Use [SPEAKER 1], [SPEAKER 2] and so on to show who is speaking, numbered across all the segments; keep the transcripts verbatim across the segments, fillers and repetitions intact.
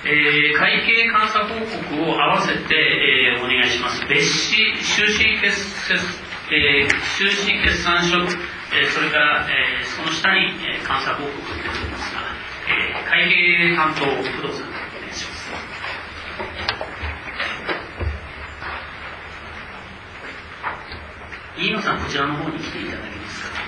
[SPEAKER 1] えー、会計監査報告を合わせて、えー、お願いします。別紙、収支決、えー、収支決算書、えー、それから、えー、その下に、えー、監査報告が出ていますが、えー、会計担当不動産お願いします。飯野さん、こちらの方に来ていただけますか。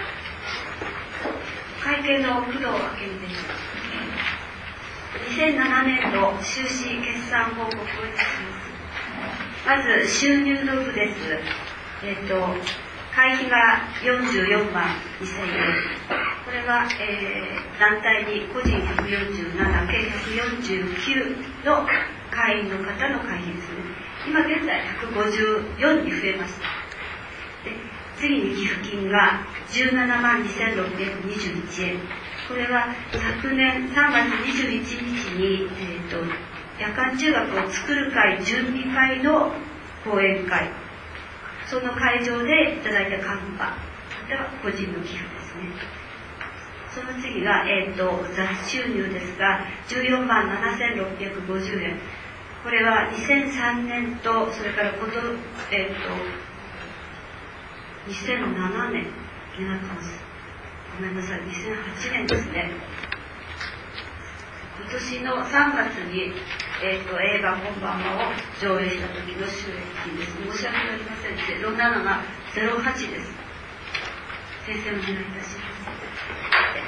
[SPEAKER 2] 会計の工藤明美です。にせんななねんど収支決算報告をいたします。まず収入の部です。えっ、ー、と会費がよんじゅうよんまんにせんえん。これは、えー、団体に個人ひゃくよんじゅうなな、計ひゃくよんじゅうきゅうの会員の方の会費ですね。今現在ひゃくごじゅうよんに増えました。で次に寄付金がじゅうななまんにせんろっぴゃくにじゅういちえん。これは昨年さんがつにじゅういちにちに、えー、と夜間中学を作る会準備会の講演会、その会場でいただいたカンパ、または個人の寄付ですね。その次が、えー、と雑収入ですがじゅうよんまんななせんろっぴゃくごじゅうえん。これはにせんさんねんとそれからこと、えー、とにせんななねんになってます。ごめんなさい、にせんはちねんですね。今年のさんがつに、えー、と映画「こんばんは」を上映した時の収益金です。申し訳ありません。ゼロなながゼロはちです。先生お願いいたします。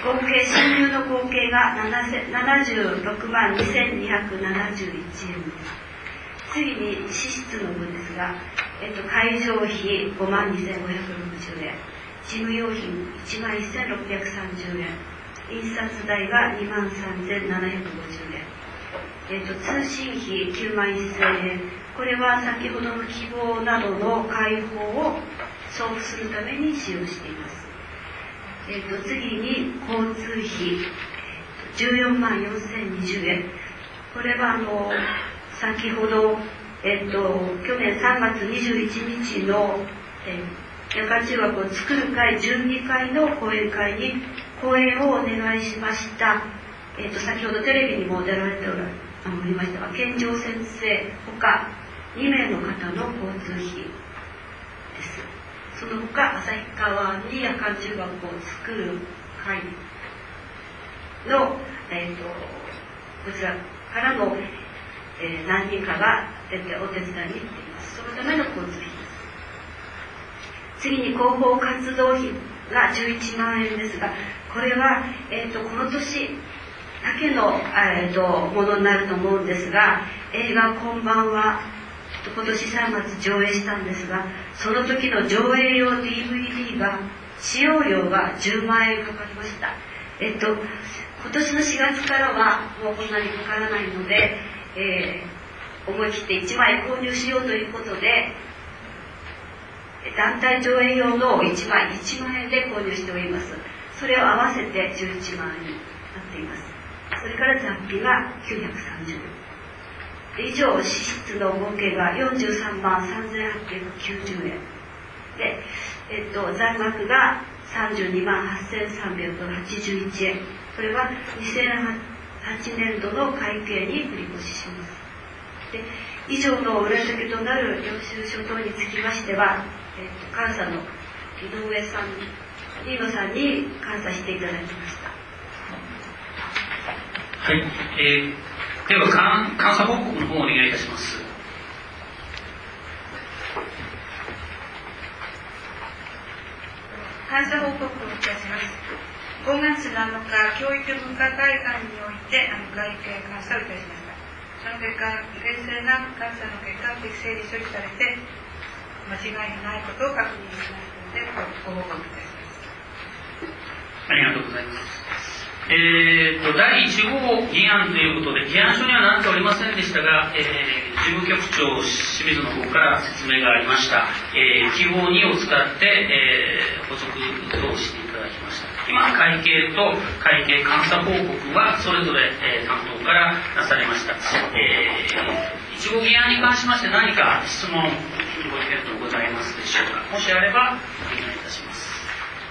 [SPEAKER 2] 合計収入の合計がななじゅうろくまんにせんにひゃくななじゅういちえんです。次に支出の部ですが、えっと、会場費ごまんにせんごひゃくろくじゅうえん、事務用品いちまんせんろっぴゃくさんじゅうえん、印刷代がにまんさんぜんななひゃくごじゅうえん、えっと、通信費きゅうまんせんえん、これは先ほどの希望などの開放を送付するために使用しています。えっと、次に交通費じゅうよんまんよんせんにじゅうえん、これはあの先ほどえっと、去年さんがつにじゅういちにちの、えー、夜間中学を作る会準備会の講演会に講演をお願いしました、えっと、先ほどテレビにも出られておらあのいましたが、健常先生ほかにめいの方の交通費です。その他旭川に夜間中学を作る会の、えっと、こちらからのえー、何人かが出てお手伝いに行っています。そのための交通費です。次に広報活動費がじゅういちまんえんですが、これは、えー、とこの年だけの、えー、とものになると思うんですが、映画「こんばんは」今年さんがつ上映したんですが、その時の上映用 ディーブイディー が使用料がじゅうまんえんかかりました。えっ、ー、と今年のしがつからはもうこんなにかからないので、えー、思い切っていちまい購入しようということで、団体上映用のいちまいいちまんえんで購入しております。それを合わせてじゅういちまんえんになっています。それから雑費がきゅうひゃくさんじゅうえん。以上、支出の合計がよんじゅうさんまんさんぜんはっぴゃくきゅうじゅうえんで、えっと、残額がさんじゅうにまんはっせんさんびゃくはちじゅういちえん。これはにせんはちねんどの会計に繰り越しします。で、以上の裏付けとなる領収書等につきましては、えー、と監査の井上さん、飯野さんに監査していただきました。
[SPEAKER 1] はい、えー、では監査報告の方をお願いいたします。
[SPEAKER 3] 監査報告をいたします。ごがつなのか、教育文化会館においてあの会計監査をいたしました。その結果、厳正な監査の結果、適正に処理されて、間違いのないことを確認しましたので、ご報告いたします。
[SPEAKER 1] ありがとうございます。えー、とだいいち号議案ということで、議案書にはなっておりませんでしたが、えー、事務局長清水の方から説明がありました。えー、記号にを使って、えー、補足をしていただきました。今、会計と会計監査報告はそれぞれ、えー、担当からなされました。えー、いち号議案に関しまして何か質問、ご意見ございますでしょうか。もしあればお願いいたします。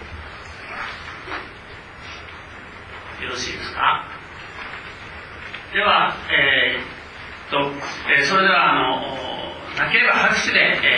[SPEAKER 1] よろしいですか。 では、えーっとえーそれではあのなければ拍手で、え